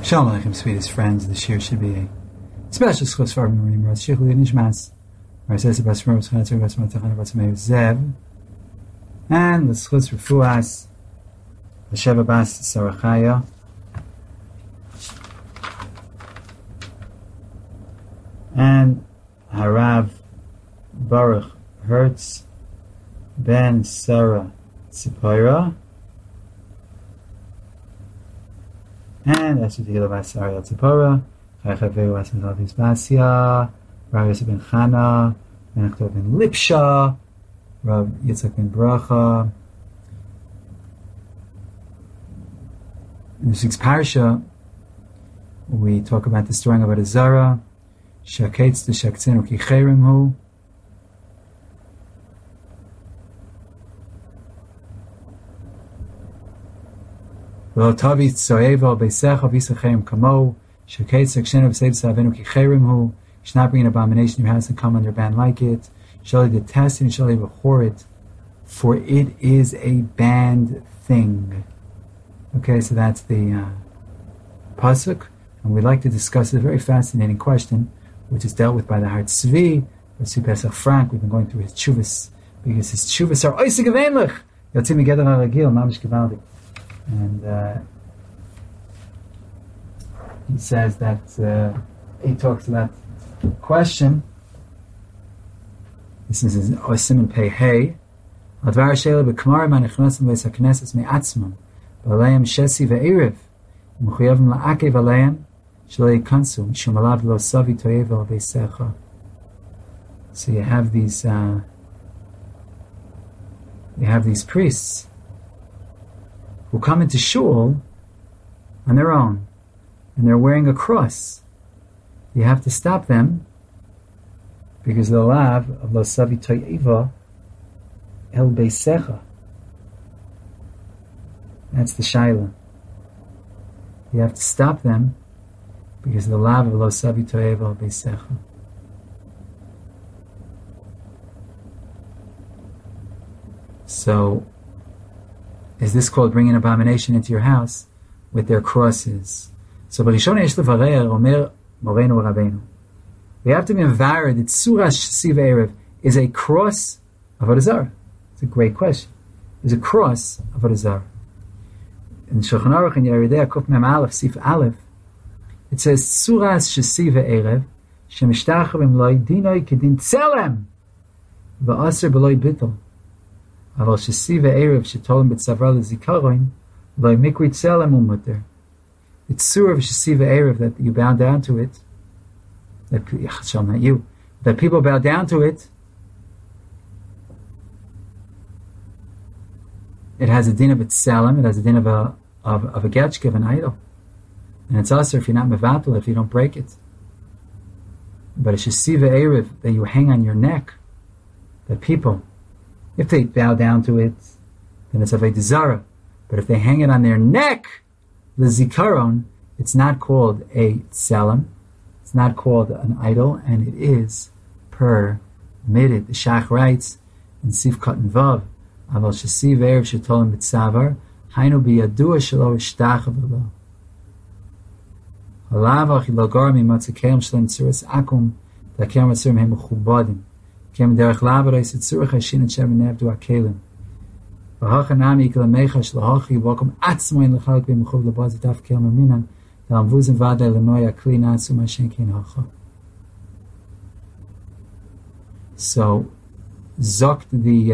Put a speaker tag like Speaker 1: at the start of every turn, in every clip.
Speaker 1: Shalom Aleichem, sweetest friends. This year should be a special schus for Rabbi Nimrod Shichli Nishmas. Rases Bas Rose Chatzar Bas Matachana Bas Meir Zev, and the schus Refuas Sheva Bas Sarachaya, and Harav Baruch Hertz Ben Sarah Tzipora, and that's the Bas Sarah Tzipora, Chayachaveru Bas Melavis Basya, Rav Yosef ben Chana, Ben Achtov ben Lipsha, Rav Yitzchak ben Bracha. In the sixth parsha, we talk about the story of Zara, Shaketz the Shaktzenu Kicherim Hu. V'lo Tavi Tzoeva Beisecha V'Yisachem Kamo, Shaketz Shaktzenu V'Sev Savenu Kicherim Hu. You should not bring an abomination in your house and come under ban like it. Shall I detest it and shall I abhor it? For it is a banned thing. Okay, so that's the pasuk, and we'd like to discuss a very fascinating question, which is dealt with by the Har Tzvi, Rav Pesach Frank. We've been going through his tshuvas, because his tshuvas are oisig aveinlich. Yotzim migeder haragil, mamish gevaldik. And he says that he talks about the question. This is Osim and Pei Hey. Advar Shela b'Kamar man echnosim v'es hakneses me'atzmam v'aleim shesi ve'erev m'chuyavim la'akev aleim shelo yikansu mishum alav lo savi toyev al beisecha. So you have these priests who come into shul on their own, and they're wearing a cross. You have to stop them because the lav of lo savi toyeva el beisecha. That's the shaila. You have to stop them because the lav of lo savi toyeva el beisecha. So, is this called bringing abomination into your house with their crosses? So, b'rishon yesh levarer omer Morenu Rabbeinu. We have to be aware that Surah Siv Erev is a cross of Avodah Zarah. It's a great question. It's a cross of Avodah Zarah. In Shulchan Aruch in Yeridei Kuf Mem Aleph Sif Aleph, it says Surah Siv Erev Shemishtachavim Loi Dinoi Kedin Tzelem Va'aser B'Loi Bittel Aval Siv Erev Shetolim B'Tzavra L'Zikaron Loi Mikri Tzelem Umuter. It's Surah of Shesiva Erev that you bow down to it. Not you. That people bow down to it. It has a din of Tzelem. It has a din of a getchke, of an idol. And it's also if you're not mevatel, if you don't break it. But a Shesiva Erev that you hang on your neck, that people, if they bow down to it, then it's Avodah Zarah. But if they hang it on their neck, the zikaron, it's not called a tzelem, it's not called an idol, and it is permitted. The Shach writes in Sif Katan Vav, Aval shesiv erev shetolim b'tzavar, hainu biyadua shelo ishtachav lo. Halav achi logar mimatzakeim shlem tzuras akum, dakem atzurim hem mechubadim, kem derech lavarei sitzurach hashin et shem nevdu akelim. V'hachanami ikalamecha shlohachi v'okum atzmoin l'chalik b'mechuv l'baz daf kel maminan v'amvuzim v'adei l'noya kli natsu mashen kin hacha. So, zokt the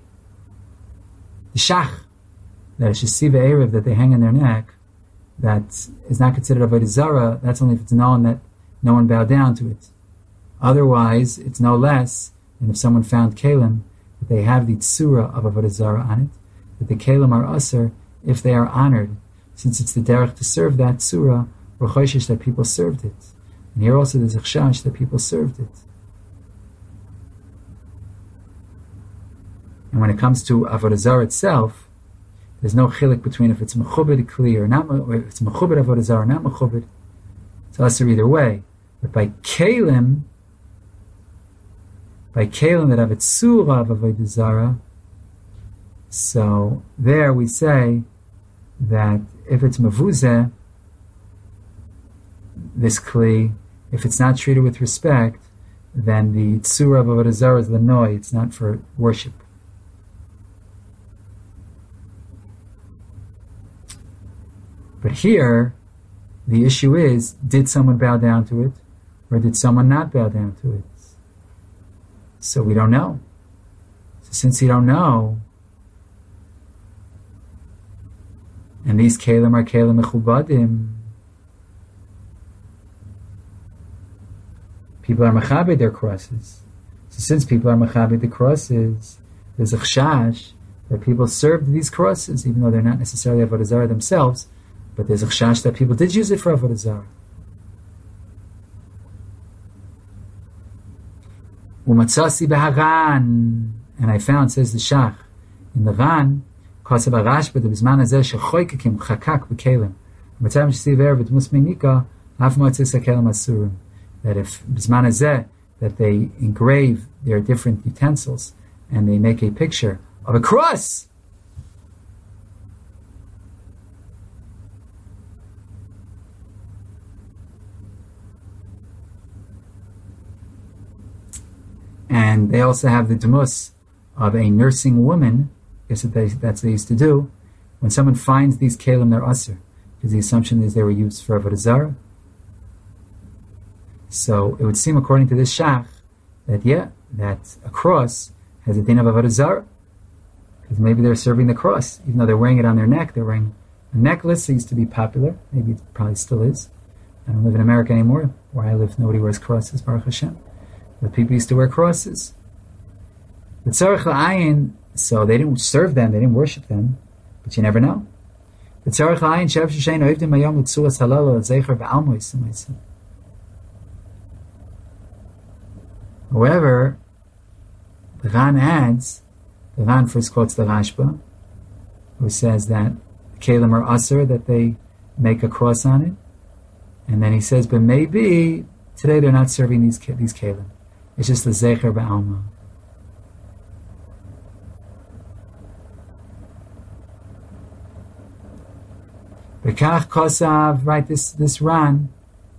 Speaker 1: shach, that a shesiva erev that they hang on their neck, that is not considered avodah zarah. That's only if it's known that no one bowed down to it. Otherwise, it's no less than if someone found kalim, that they have the tzura of avodah zarah on it, that the kalim are aser if they are honored, since it's the derech to serve that tzura, or choshesh that people served it. And here also there's a chashash that people served it. And when it comes to avodah zarah itself, there's no chilik between if it's mechubed kli or not, or if it's mechubed avodah zarah or not mechubed. It's aser either way. But by kalim that have a tzura of avodah zarah, so there we say that if it's mavuzeh, this kli, if it's not treated with respect, then the tzura of avodah zarah is lenoi. It's not for worship. But here, the issue is, did someone bow down to it, or did someone not bow down to it? So we don't know. So since you don't know, and these kelim are kelim mechubadim, people are machabed their crosses. So since people are machabed the crosses, there's a chashash that people served these crosses, even though they're not necessarily avodah zarah themselves, but there's a chashash that people did use it for avodah zarah. Umatzasi b'haran, and I found, says the Shach, in the Ran, Kosav Arash, but the Bisman Azeh shechoikekim chakak b'kelim, Matam shesiv erev musmei nika, haf motzis hakelim asurim. That if Bisman Azeh, that they engrave their different utensils and they make a picture of a cross. And they also have the demus of a nursing woman. I guess that's what they used to do. When someone finds these kelim, they're usher, because the assumption is they were used for avodah zarah. So it would seem, according to this shach, that that a cross has a din of avodah zarah, because maybe they're serving the cross, even though they're wearing it on their neck. They're wearing a necklace. It used to be popular. Maybe it probably still is. I don't live in America anymore. Where I live, nobody wears crosses, Baruch Hashem. But people used to wear crosses. But tzarech la'ayin, so they didn't serve them, they didn't worship them, but you never know. But tzarech la'ayin, shev sheshein oivdim mayom l'tzuras halal zecher v'almois. However, the Ran adds, the Ran first quotes the Rashba, who says that kelim are usher, that they make a cross on it, and then he says, but maybe today they're not serving these kelim. It's just the zecher ba'alma. Bekach kosav, right? This Ran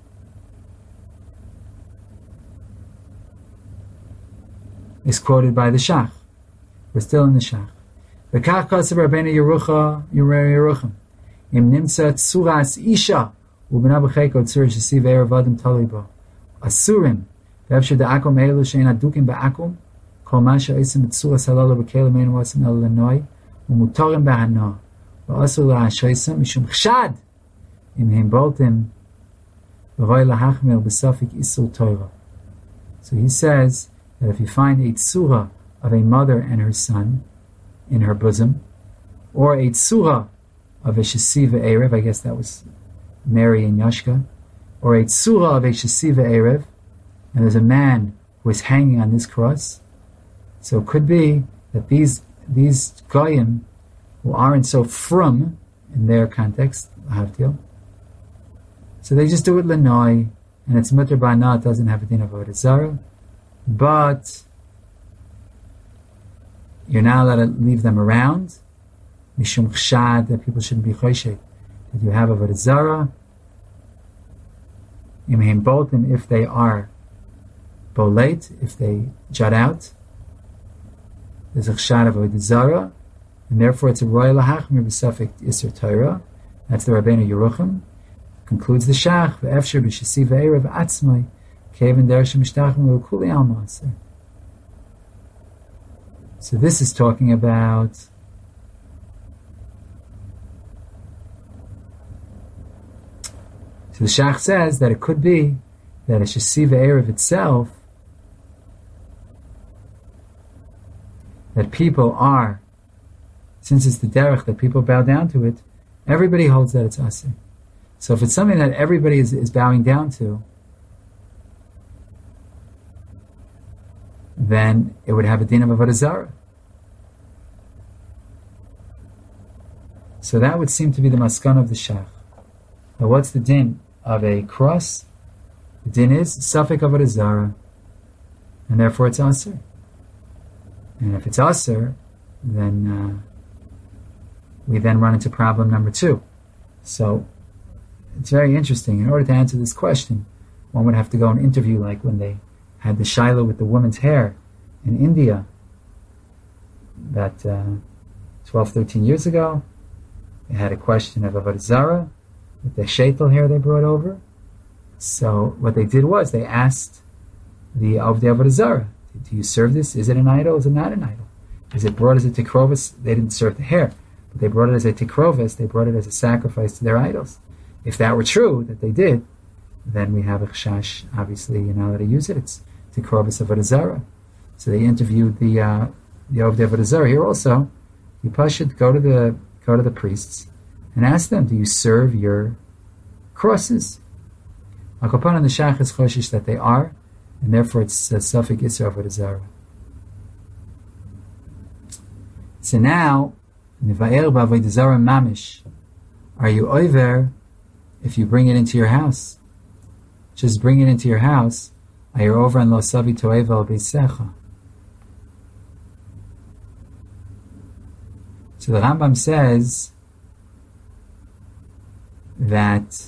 Speaker 1: is quoted by the Shach. We're still in the Shach. Bekach kosav Rabbeinu Yerucham. Im nimtza tzuras isha ubena b'cheko tzur shesiv erev adam talibo. Asurim. ואפשר דאקום אלו שאין הדוקים באקום, כל מה שעושים בצורה סלולה בכלים אין ועושים אלו לנוי, ומותרים בהנוע, ועשו להשעיסם משום חשד, אם הם בולטים, ורואי להחמיר בסופק איסור תורה. So he says that if you find a tzura of a mother and her son in her bosom, or a tzura of a shesiva erev, I guess that was Mary and Yashka, or a tzura of a shesiva erev, and there's a man who is hanging on this cross. So it could be that these goyim who aren't so frum in their context, Havdil, so they just do it lenoi, and it's mutter ba'ana, it doesn't have a din of avodah zarah, but you're not allowed to leave them around, mishum chshad, that people shouldn't be choshek, that you have avodah zarah, you may both them if they are bolate, if they jut out, there's a chshad of avodah zarah, and therefore it's a royal lahachmir b'safek isur Torah. That's the Rabbeinu Yerucham. Concludes the Shach, v'efsher b'shesiv erev atzmai, keven deresh mishtachim l'kuli alma. So this is talking about so the Shach says that it could be that a shesiv erev itself, that people are, since it's the derech that people bow down to it, everybody holds that it's asir. So if it's something that everybody is bowing down to, then it would have a din of avodah zarah. So that would seem to be the maskan of the shach. Now what's the din of a cross? The din is safek avodah zarah, and therefore it's asir. And if it's asir, then we then run into problem number 2. So it's very interesting. In order to answer this question, one would have to go and interview, like when they had the Shiloh with the woman's hair in India, that 12, 13 years ago. They had a question of Avodah Zarah with the shaitel hair they brought over. So what they did was they asked the Avodah Zarah, do you serve this? Is it an idol? Is it not an idol? Is it brought as a tikrovis? They didn't serve the hair, but they brought it as a tikrovis. They brought it as a sacrifice to their idols. If that were true, that they did, then we have a chashash. Obviously, you're not allowed to use it. It's tikrovis of Avodah Zarah. So they interviewed the Avodah Zarah here also. You should go to the priests and ask them, do you serve your crosses? Akapan and the Shach is choshish that they are, and therefore it's Safek Yisra Avodah Zarah. So now, Nevaer b'Avodah Zarah mamish, are you over if you bring it into your house? Just bring it into your house. Are you over on Lo Savi Toeva al Beisecha? So the Rambam says that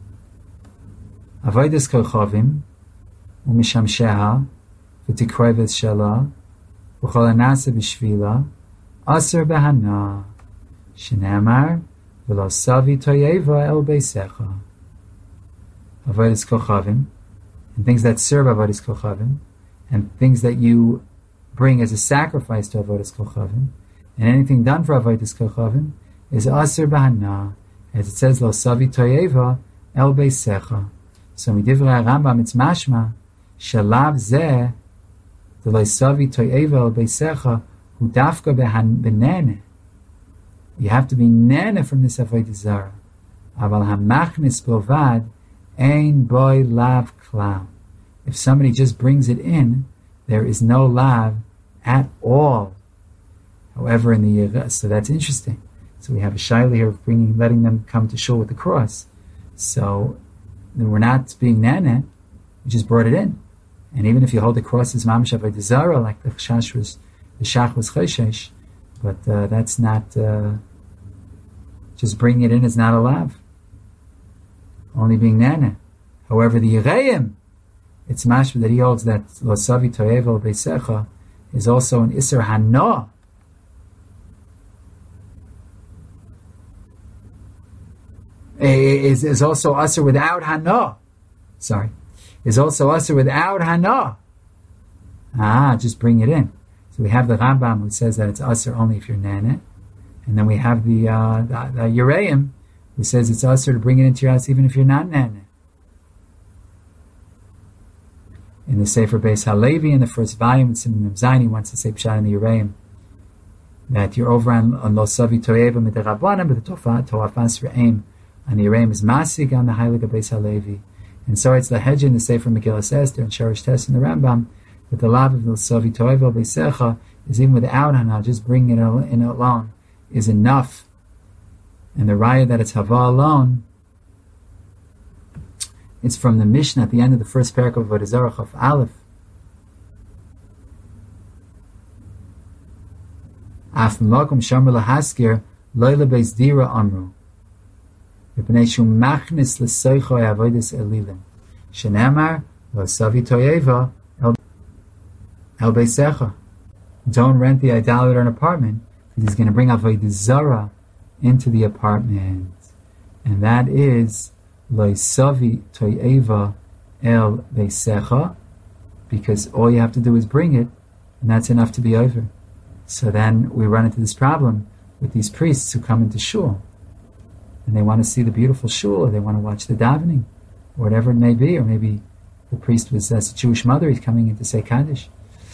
Speaker 1: Avodas Kochavim u'mishamsheha v'tikroves shala v'chol hanasa b'shvila aser behana shenemar v'lo savi toyeva el beisecha. Avodas Kochavim, and things that serve Avodas Kochavim, and things that you bring as a sacrifice to Avodas Kochavim, and anything done for Avodas Kochavim is aser behana, as it says lo savi toyeva el beisecha. So midivrei Rambam it's mashma shalav zeh the lo savi toyeva el beisecha hu dafka benene. You have to be nene from this Avodah Zarah. Aval hamachnis bilvad ein boy lav klal. If somebody just brings it in, there is no lav at all. However, in the so that's interesting. So we have a shaila here of letting them come to shul with the cross. So we're not being nana, we just brought it in. And even if you hold the cross as mamash avodah zarah, like the shach was choshesh, but that's not just bringing it in is not a lav. Only being nana. However, the Yereim, it's mashma that he holds that lo savi toyevel beisecha is also an iser hana. Is also usher without hana. Sorry. Is also usher without hana. Just bring it in. So we have the Rambam who says that it's usher only if you're nana. And then we have the Yereim who says it's usher to bring it into your house even if you're not nana. In the Sefer Beis Halevi, in the first volume, it's in Zayin, he wants to say Pshat in the Yereim that you're over on Lo Savi Toeva Mid'Rabbanan, but the Toafas Re'im and the Yereim is Masig on the Heilig of Beis Halevi. And so it's the Hedge in the Sefer Megillas Esther and Sherish Tes in the Rambam that the lav of the Savi Toevel Beisecha is even without Hana, just bringing it in alone is enough. And the Raya that it's Hava alone, it's from the Mishnah at the end of the first parak of Avodah Zarah Chaf Aleph. Af Makom Shamar Lahaskir Loila Beis Dira Amru. Mipnei machnis l'soichoi avodas elilim. Shenemar lo savi toyeva el beisecha. Don't rent the idolater an apartment because he's going to bring avodah zara into the apartment, and that is lo savi toyeva el beisecha, because all you have to do is bring it, and that's enough to be over. So then we run into this problem with these priests who come into shul. And they want to see the beautiful shul, or they want to watch the davening, or whatever it may be, or maybe the priest was as a Jewish mother, he's coming in to say Kaddish.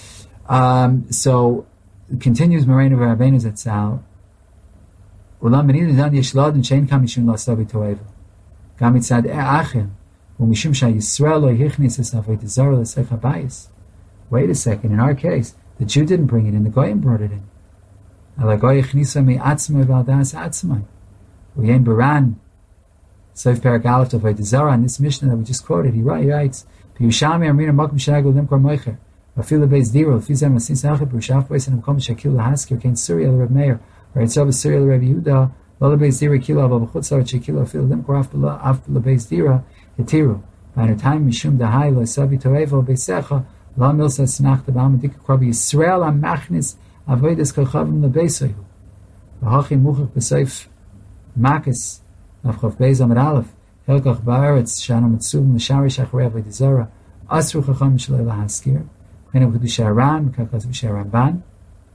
Speaker 1: So, it continues Moreno Rabbeinu Zatzal, Ulam b'nidin dan yesh l'adam she'en kam mishum la'asavi to'eva. Gam mitzad achim, u'mishum sha'Yisrael lo yichnis es avodah zarah l'seich habayis. Wait a second, in our case, the Jew didn't bring it in, the Goyim brought it in. Ala Goy yichnisah mi'atzmai v'aldas atzmai. Uyen Baran, Seif Perak Aleph of Avodah Zarah, in this Mishnah that we just quoted, he writes, Piyushami Amrina Makom Shenagol Limkor Moicher, Vafila Beis Diro, Fizem Asin Sachet, Pushaf Bois and Makom Shakil Lahaskir, Kain Surya Reb Meir, or Itzav Surya Reb Yehuda, Lola Beis Dira Kilo, Ava B'chutz La'aretz Shekilo Fil Limkor Af Beis Dira Hitiru. By the time Mishum Dahai Lo Savi Torevo Beisecha La Milsa Snachta Ba'am Dika Krabi Yisrael Amachnis Avodas Kachavim LeBeisayu. V'Hachi Muchach B'Seif Makis Avchav Beis Amid Aleph Helkach Ba'aretz Shana Mitzum L'Sharish Acharei Avodah Zara Asru Chacham Shalei Lahaskir Chenem Kedusha Aran Kakaz V'Shei Ramban.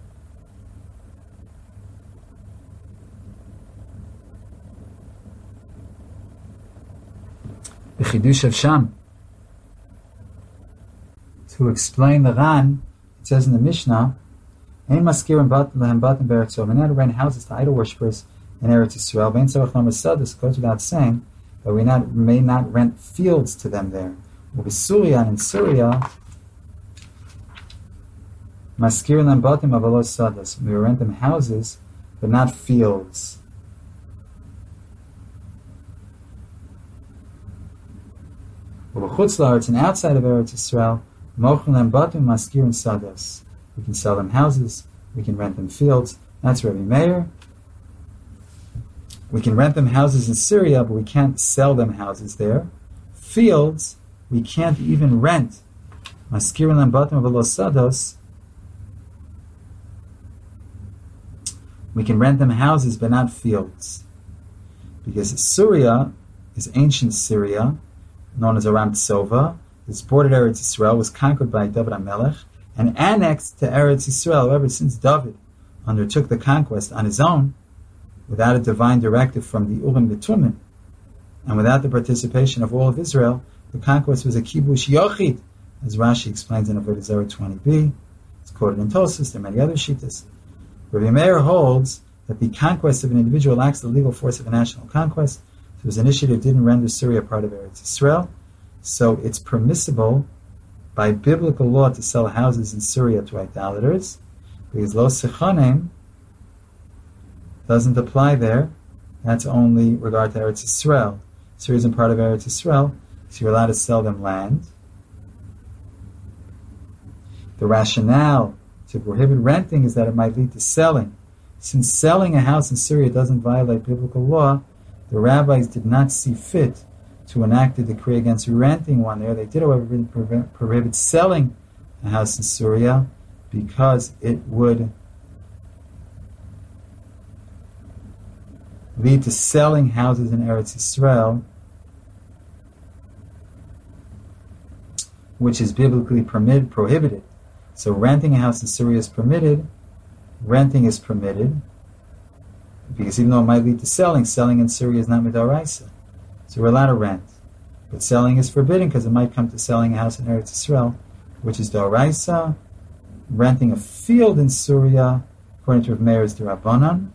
Speaker 1: The Chidush of Sham. To explain the Ran, it says in the Mishnah, Ein maskirim lehem batim be'eretz Yisrael. We not rent houses to idol worshippers in Eretz Yisrael. Ve'en tzarich lamer sadus, goes without saying that we may not rent fields to them there. With Syria, and in Syria, maskirim lehem batim avalos sadus. We rent them houses, but not fields. Chutz la'aretz, and outside of Eretz Yisrael, mochel lehem batim maskirim sadus. We can sell them houses, we can rent them fields. That's Rabbi Meir. We can rent them houses in Syria, but we can't sell them houses there. Fields, we can't even rent. Maskirin lehem batim avalos sados. We can rent them houses, but not fields. Because Syria is ancient Syria, known as Aram Tsova. It's bordered Eretz Yisrael, was conquered by David HaMelech, and annexed to Eretz Yisrael. However, since David undertook the conquest on his own, without a divine directive from the Urim B'Tumim, and without the participation of all of Israel, the conquest was a kibush yochid, as Rashi explains in Avodah Zarah 20b. It's quoted in Tosfos. There are many other shittas. Rabbi Meir holds that the conquest of an individual lacks the legal force of a national conquest, so his initiative didn't render Syria part of Eretz Yisrael, so it's permissible by biblical law to sell houses in Syria to idolaters, because Lo Sechanim doesn't apply there. That's only regard to Eretz Yisrael. Syria isn't part of Eretz Yisrael, so you're allowed to sell them land. The rationale to prohibit renting is that it might lead to selling. Since selling a house in Syria doesn't violate biblical law, the rabbis did not see fit to enact a decree against renting one there. They did, however, prohibit selling a house in Syria because it would lead to selling houses in Eretz Yisrael, which is biblically prohibited. So renting a house in Syria is permitted, renting is permitted, because even though it might lead to selling in Syria is not midaraisa. So we're allowed to rent. But selling is forbidden because it might come to selling a house in Eretz Yisrael, which is daraisa. Renting a field in Syria, according to Rav Meir, is d'Rabbanan.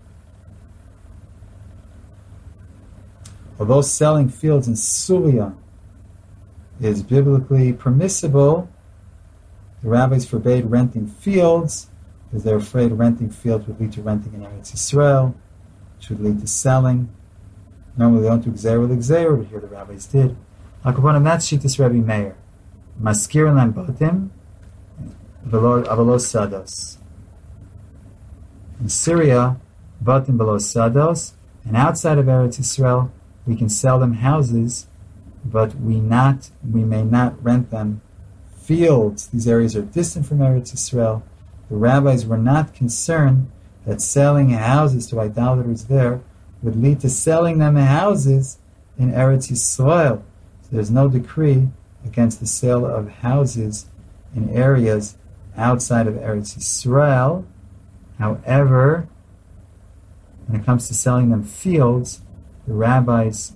Speaker 1: Although selling fields in Syria is biblically permissible, the rabbis forbade renting fields because they're afraid renting fields would lead to renting in Eretz Yisrael, which would lead to selling. Normally they don't do gzeira l'gzeira, but here the rabbis did. Akaponim, that's Shittas Rabbi Meir. Maskir lehem batim avalos sados. In Syria, batim belos sados, and outside of Eretz Yisrael, we can sell them houses, but we may not rent them fields. These areas are distant from Eretz Yisrael. The rabbis were not concerned that selling houses to idolaters there would lead to selling them houses in Eretz Yisrael. So there's no decree against the sale of houses in areas outside of Eretz Yisrael. However, when it comes to selling them fields, the rabbis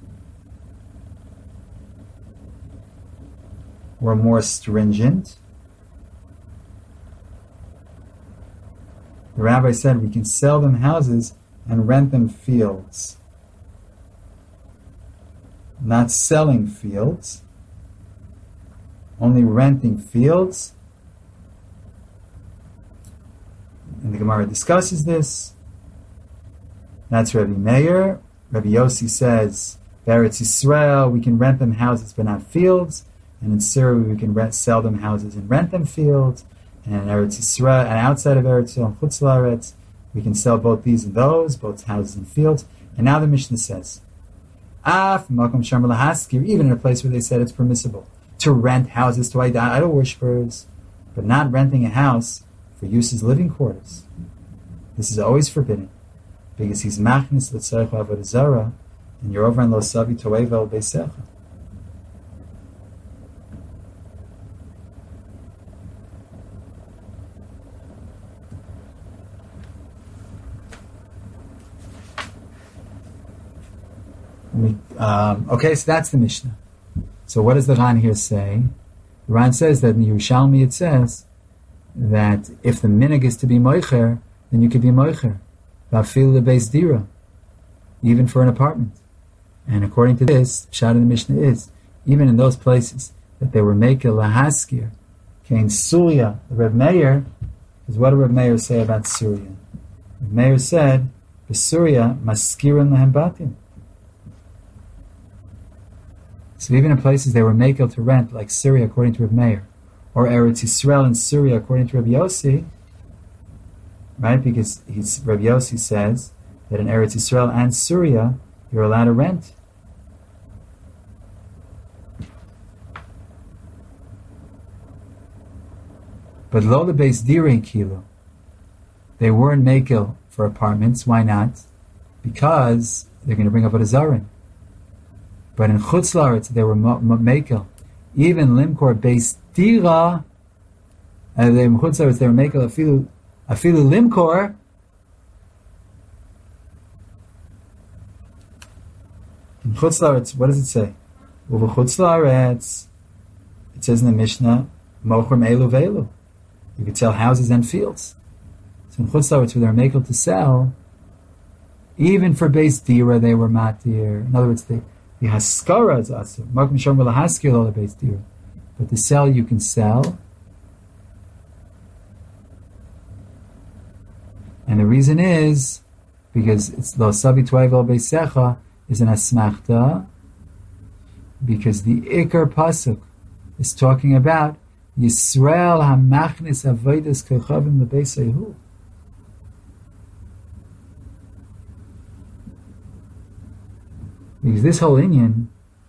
Speaker 1: were more stringent. The rabbi said we can sell them houses and rent them fields. Not selling fields, only renting fields. And the Gemara discusses this. That's Rabbi Meir. Rabbi Yossi says, Eretz Yisrael, we can rent them houses but not fields. And in Syria, we can sell them houses and rent them fields. And in Eretz Yisrael, and outside of Eretz Yisrael, Chutz La'aretz, We can sell both these and those, both houses and fields. And now the Mishnah says, even in a place where they said it's permissible to rent houses to idol worshippers, but not renting a house for use as living quarters. This is always forbidden, because he's machnis l'tzarech avodah zarah, and you're over in lo savi toevel beisecha. Okay, so that's the Mishnah. So what does the Ran here say? The Ran says that in the Yerushalmi it says that if the minig is to be moicher, then you could be moicher. Vafil lebeis dira, even for an apartment. And according to this, Pshat in the Mishnah is, even in those places that they were making lahaskir, came Surya, Reb Meir, because what did Reb Meir say about Surya? Reb Meir said, the Surya maskirin lahem batim. So even in places they were makel to rent, like Syria, according to Reb Meir, or Eretz Yisrael and Syria, according to Reb Yossi, right? Because Reb Yossi says that in Eretz Yisrael and Syria, you're allowed to rent. But lo the base dirin kilo, they weren't makel for apartments. Why not? Because they're going to bring up a zarin. But in Chutz La'aretz, they were makel. Even limkor beis dira, and in Chutz La'aretz, they were makel afilu limkor. In Chutz La'aretz, what does it say? Uva Chutz La'aretz, it says in the Mishnah, mochrim elu ve'elu. You could sell houses and fields. So in Chutz La'aretz, where they were makel to sell, even for beis dira, they were matir. In other words, the haskara is asur. Makom shomer lahaskir lo lebeis dira. But to sell, you can sell. And the reason is because it's lo savi toevel beisecha is an asmachta, because the Ikar pasuk is talking about Yisrael hamachnis avodas kochavim lebeis Yehu. Because this whole inyan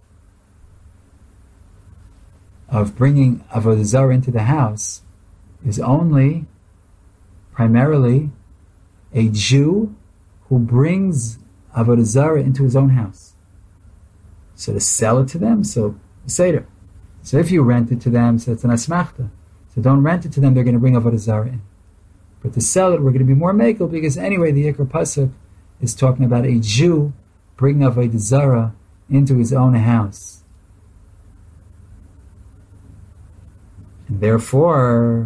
Speaker 1: of bringing avodah zarah into the house is only primarily a Jew who brings avodah zarah into his own house. So to sell it to them, so seder. So if you rent it to them, so it's an asmachta. So don't rent it to them; they're going to bring avodah zarah in. But to sell it, we're going to be more makel, because anyway, the Ikar pasuk is talking about a Jew bringing avodah zarah into his own house, and therefore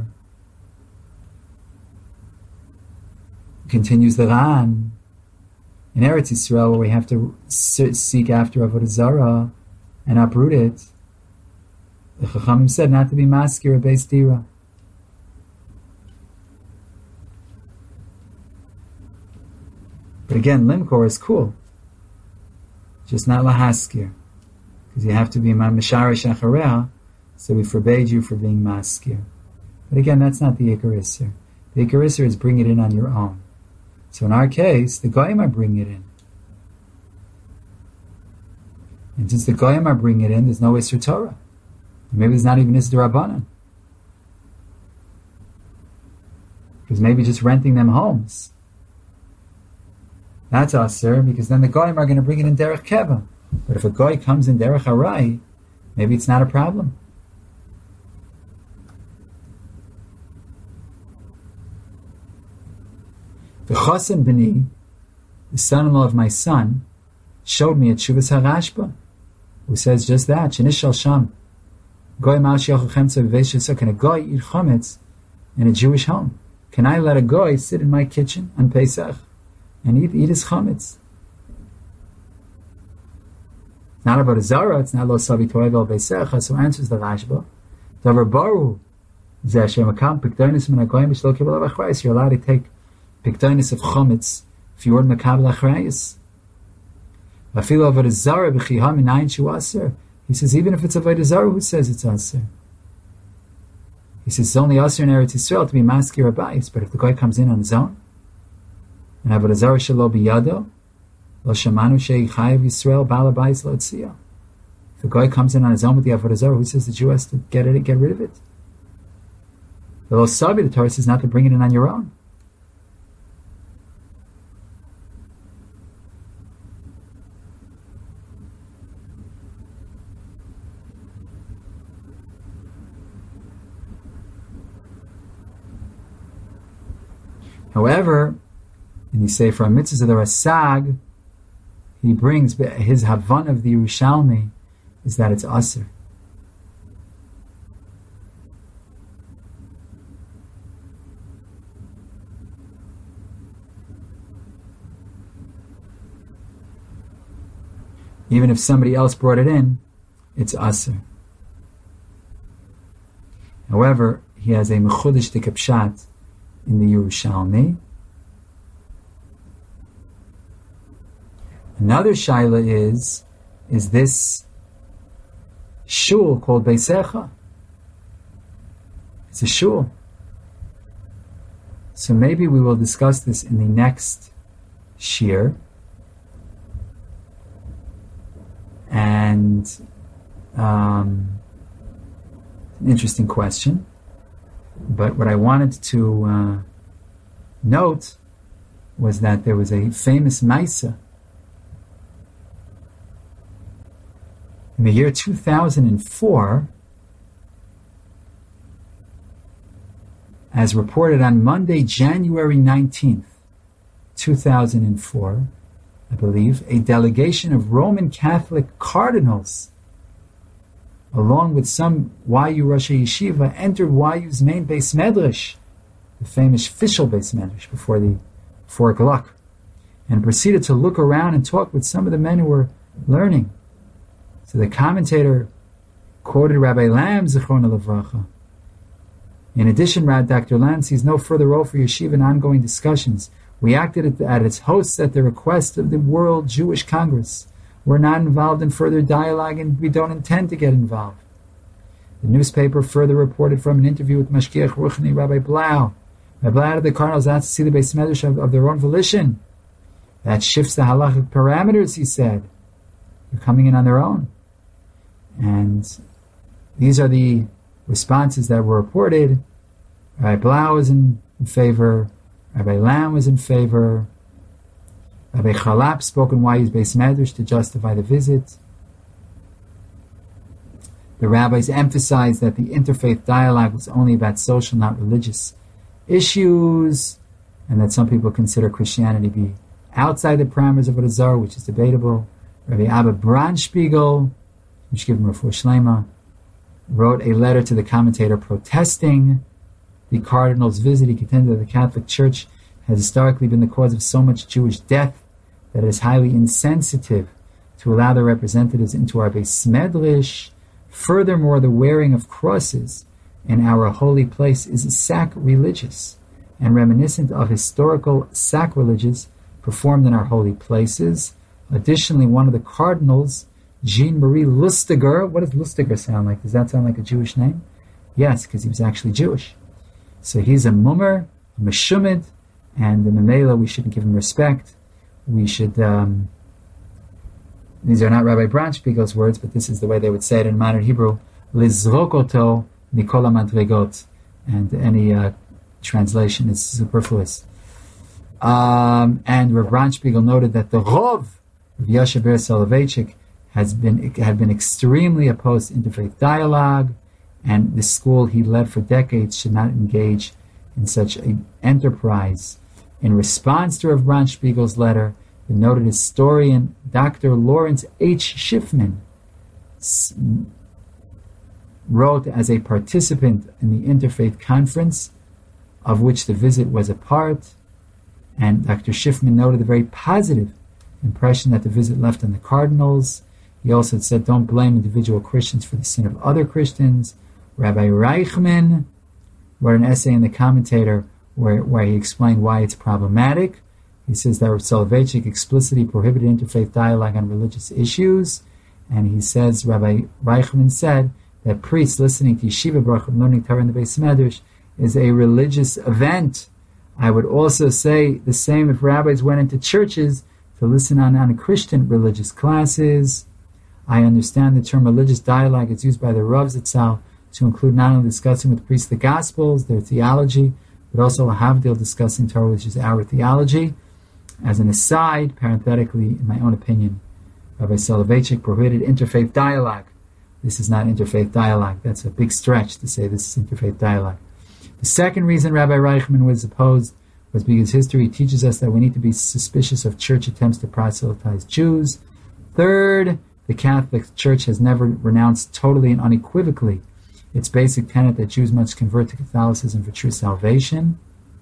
Speaker 1: continues the Ran in Eretz Yisrael, where we have to seek after avodah zarah and uproot it. The Chachamim said not to be maskir a beis dira. But again, limkor is cool, just not lahaskir, because you have to be misharish achareha. So we forbade you for being maskir. But again, that's not the Ikar Isser. The Ikar Isser is bring it in on your own. So in our case, the goyim are bringing it in. And since the goyim are bringing it in, there's no Isser Torah. Maybe there's not even Isser Rabbanan. Because maybe just renting them homes, that's Asr, because then the goyim are going to bring it in derech keva. But if a goy comes in derech harai, maybe it's not a problem. The Chosen B'ni, the son-in-law of my son, showed me at Shuvas HaRashba, who says just that, Shenishal Sham, Goy Mal Shiachol Chemtza V'Veish Yisrael, can a goy eat chometz in a Jewish home? Can I let a goy sit in my kitchen on Pesach and eat his chometz? It's not about a zara, it's not lo savi toevel beisecha, so answers the Rashba. Davar baru, zeh shem akam pikdonis min hagoyim b'shlo kibel avachrayis, you're allowed to take pikdonis of chometz if you were mekabel achrayis. V'afilo avodah zara b'chiha minayin shu aser. He says even if it's avodah zara, who says it's aser? He says it's only aser in Eretz Yisrael to be maskir abayis, but if the guy comes in on his own, And Avodah Zarah shelo biyado, lo shamanu she'ichayev Yisrael ba'al habayis lo tziyah. If a guy comes in on his own with the Avodah Zarah, who says the Jew has to get rid of it? The Lo Savi, the Torah says not to bring it in on your own. However, in the Sefer HaMitzvahs of the Rasag, he brings his Havan of the Yerushalmi is that it's Asr. Even if somebody else brought it in, it's Asr. However, he has a Mechudesh Pshat in the Yerushalmi. Another shaila is this shul called Beisecha? It's a shul. So maybe we will discuss this in the next shir. And an interesting question. But what I wanted to note was that there was a famous Maisa in the year 2004, as reported on Monday, January 19th, 2004, I believe, a delegation of Roman Catholic cardinals, along with some YU Rosh Yeshiva, entered YU's main Beis Medrash, the famous official Beis Medrash, before the 4 o'clock, and proceeded to look around and talk with some of the men who were learning. So the commentator quoted Rabbi Lam, Zichrona Levracha. In addition, Dr. Lam sees no further role for Yeshiva in ongoing discussions. We acted as its hosts at the request of the World Jewish Congress. We're not involved in further dialogue, and we don't intend to get involved. The newspaper further reported from an interview with Mashgiach Ruchni, Rabbi Blau. Rabbi Blau of the Cardinals asked to see the Beis Medrash of their own volition. That shifts the halachic parameters, he said. They're coming in on their own. And these are the responses that were reported. Rabbi Blau was in favor. Rabbi Lam was in favor. Rabbi Chalap spoke in YU's Beis Medrash to justify the visit. The rabbis emphasized that the interfaith dialogue was only about social, not religious issues, and that some people consider Christianity to be outside the parameters of Avodah Zarah, which is debatable. Rabbi Abba Braunspiegel, which give him Refuah Shlema, wrote a letter to the commentator protesting the cardinal's visit. He contended that the Catholic Church has historically been the cause of so much Jewish death that it is highly insensitive to allow their representatives into our Beis Medrash. Furthermore, the wearing of crosses in our holy place is sacrilegious and reminiscent of historical sacrileges performed in our holy places. Additionally, one of the cardinals, Jean-Marie Lustiger, what does Lustiger sound like? Does that sound like a Jewish name? Yes, because he was actually Jewish. So he's a mummer, a meshumid, and the memela, we shouldn't give him respect. We should, these are not Rabbi Braunspiegel's words, but this is the way they would say it in modern Hebrew, lizrokoto mikola madregot, and any translation is superfluous. And Rabbi Braunspiegel noted that the Rov of Yoshe Ber Soloveitchik had been extremely opposed to interfaith dialogue, and the school he led for decades should not engage in such an enterprise. In response to Rav Braunspiegel's letter, the noted historian Dr. Lawrence H. Schiffman wrote as a participant in the Interfaith Conference, of which the visit was a part, and Dr. Schiffman noted the very positive impression that the visit left on the cardinals. He also said, don't blame individual Christians for the sin of other Christians. Rabbi Reichman wrote an essay in the Commentator where he explained why it's problematic. He says that Soloveitchik explicitly prohibited interfaith dialogue on religious issues, and he says, Rabbi Reichman said, that priests listening to Yeshiva Baruch learning Torah in the Beis Medrash is a religious event. I would also say the same if rabbis went into churches to listen on Christian religious classes. I understand the term religious dialogue is used by the Ravs itself to include not only discussing with priests the Gospels, their theology, but also Havdil discussing Torah, which is our theology. As an aside, parenthetically, in my own opinion, Rabbi Soloveitchik prohibited interfaith dialogue. This is not interfaith dialogue. That's a big stretch to say this is interfaith dialogue. The second reason Rabbi Reichman was opposed was because history teaches us that we need to be suspicious of church attempts to proselytize Jews. Third, the Catholic Church has never renounced totally and unequivocally its basic tenet that Jews must convert to Catholicism for true salvation.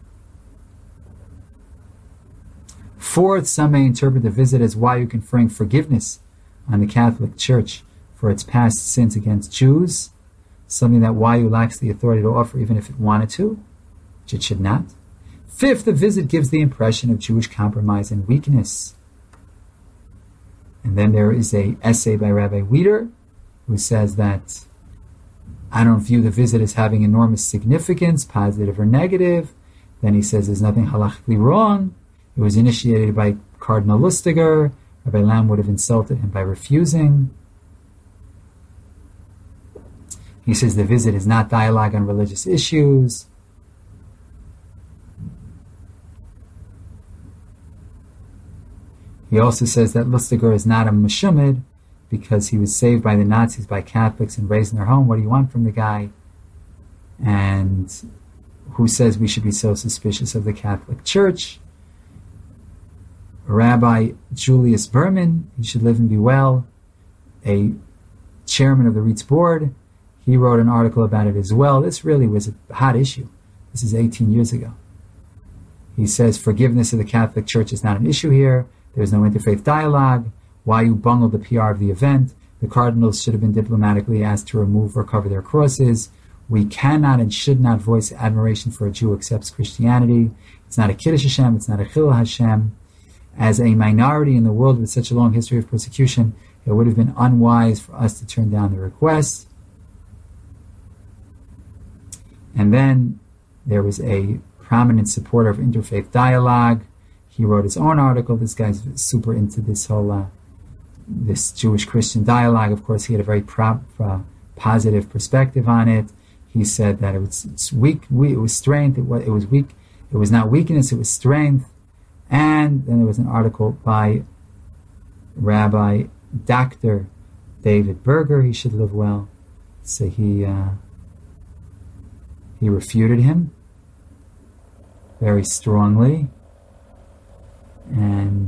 Speaker 1: Fourth, some may interpret the visit as YU conferring forgiveness on the Catholic Church for its past sins against Jews, something that YU lacks the authority to offer even if it wanted to, which it should not. Fifth, the visit gives the impression of Jewish compromise and weakness. And then there is an essay by Rabbi Wieder who says that I don't view the visit as having enormous significance, positive or negative. Then he says there's nothing halachically wrong. It was initiated by Cardinal Lustiger. Rabbi Lam would have insulted him by refusing. He says the visit is not dialogue on religious issues. He also says that Lustiger is not a Meshumid because he was saved by the Nazis, by Catholics, and raised in their home. What do you want from the guy? And who says we should be so suspicious of the Catholic Church? Rabbi Julius Berman, he should live and be well, a chairman of the REITs board, he wrote an article about it as well. This really was a hot issue. This is 18 years ago. He says forgiveness of the Catholic Church is not an issue here. There's no interfaith dialogue. Why you bungled the PR of the event? The cardinals should have been diplomatically asked to remove or cover their crosses. We cannot and should not voice admiration for a Jew who accepts Christianity. It's not a Kiddush Hashem. It's not a Chilul Hashem. As a minority in the world with such a long history of persecution, it would have been unwise for us to turn down the request. And then there was a prominent supporter of interfaith dialogue. He wrote his own article. This guy's super into this whole this Jewish-Christian dialogue. Of course, he had a very positive perspective on it. He said that it's weak. It was strength. It was weak. It was not weakness. It was strength. And then there was an article by Rabbi Dr. David Berger. He should live well. So he refuted him very strongly. And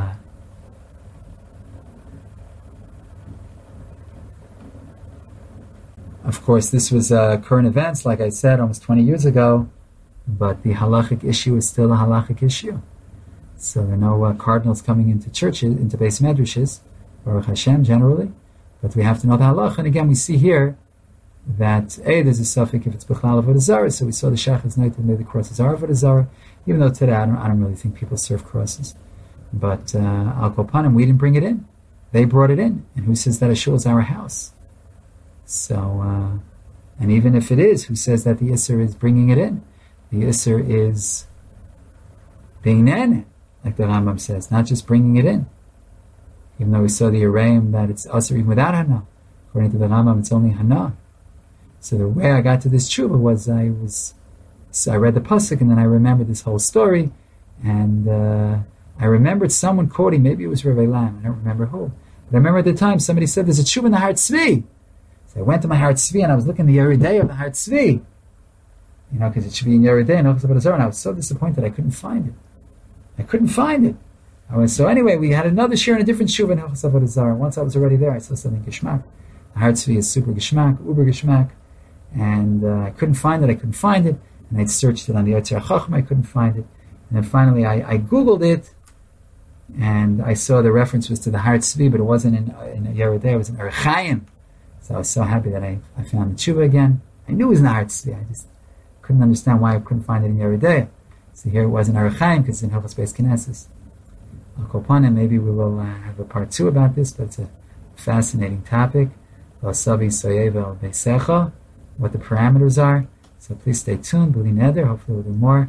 Speaker 1: of course, this was current events, like I said, almost 20 years ago, but the halachic issue is still a halachic issue. So there are no cardinals coming into churches, into Beis Medrashes, Baruch Hashem generally, but we have to know the halacha. And again, we see here that there's a suffix if it's B'chlal Avodah Zarah. So we saw the Shachas night that made the crosses are Avodah Zarah, even though today I don't really think people serve crosses. But Al Kol Panim, we didn't bring it in. They brought it in. And who says that a shul is our house? So, and even if it is, who says that the Isser is bringing it in? The Isser is being nene, like the Rambam says, not just bringing it in. Even though we saw the Araim that it's Isser even without Hana. According to the Rambam, it's only Hana. So the way I got to this tshuva was I read the pasuk and then I remembered this whole story, and I remembered someone quoting, maybe it was Rabbi Lam, I don't remember who, but I remember at the time somebody said there's a tshuva in the Har Tzvi. So I went to my Har Tzvi and I was looking at the Yeridei of the Har Tzvi, because it should be in Yeridei and I was so disappointed I couldn't find it. So anyway, we had another share in a different tshuva in Hilchos Avodah Zarah. Once I was already there, I saw something Geshmak. The Har Tzvi is super Geshmak, uber Geshmak. And I couldn't find it. And I searched it on the Yotzer HaChacham. I couldn't find it. And then finally I Googled it. And I saw the reference was to the Har Tzvi, but it wasn't in Yeridei. It was in Orach Chaim. So I was so happy that I found the tshuva again. I knew it was in the Har Tzvi. I just couldn't understand why I couldn't find it in Yeridei. So here it was in Orach Chaim because it's in Hilchos Beis Knesses. Al Kol Panim, maybe we will have a part 2 about this, but it's a fascinating topic. V'asavi soyevel beisecha, what the parameters are. So please stay tuned. B'li neder, hopefully we'll do more.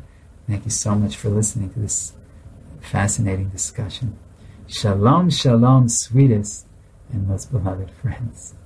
Speaker 1: Thank you so much for listening to this fascinating discussion. Shalom, shalom, sweetest and most beloved friends.